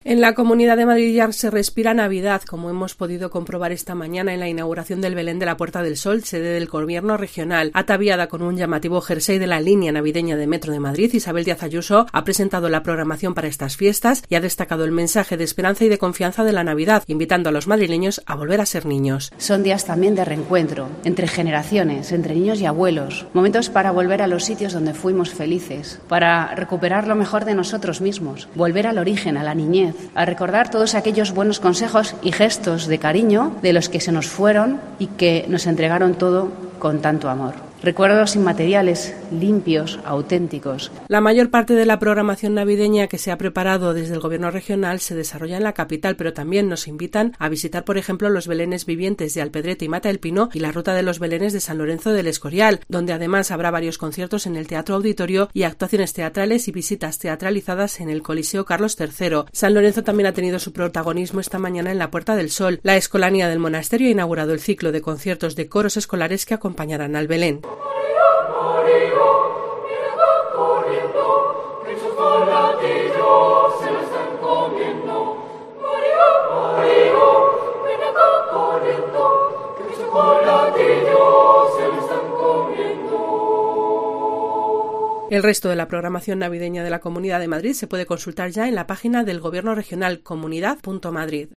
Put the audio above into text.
En la Comunidad de Madrid ya se respira Navidad, como hemos podido comprobar esta mañana en la inauguración del Belén de la Puerta del Sol, sede del Gobierno regional. Ataviada con un llamativo jersey de la línea navideña de Metro de Madrid, Isabel Díaz Ayuso ha presentado la programación para estas fiestas y ha destacado el mensaje de esperanza y de confianza de la Navidad, invitando a los madrileños a volver a ser niños. Son días también de reencuentro, entre generaciones, entre niños y abuelos, momentos para volver a los sitios donde fuimos felices, para recuperar lo mejor de nosotros mismos, volver al origen, a la niñez, a recordar todos aquellos buenos consejos y gestos de cariño de los que se nos fueron y que nos entregaron todo con tanto amor. Recuerdos inmateriales, limpios, auténticos. La mayor parte de la programación navideña que se ha preparado desde el Gobierno regional se desarrolla en la capital, pero también nos invitan a visitar, por ejemplo, los belenes vivientes de Alpedrete y Mata del Pino y la ruta de los belenes de San Lorenzo del Escorial, donde además habrá varios conciertos en el Teatro Auditorio y actuaciones teatrales y visitas teatralizadas en el Coliseo Carlos III. San Lorenzo también ha tenido su protagonismo esta mañana en la Puerta del Sol. La Escolanía del Monasterio ha inaugurado el ciclo de conciertos de coros escolares que acompañarán al Belén. El resto de la programación navideña de la Comunidad de Madrid se puede consultar ya en la página del Gobierno regional comunidad.madrid.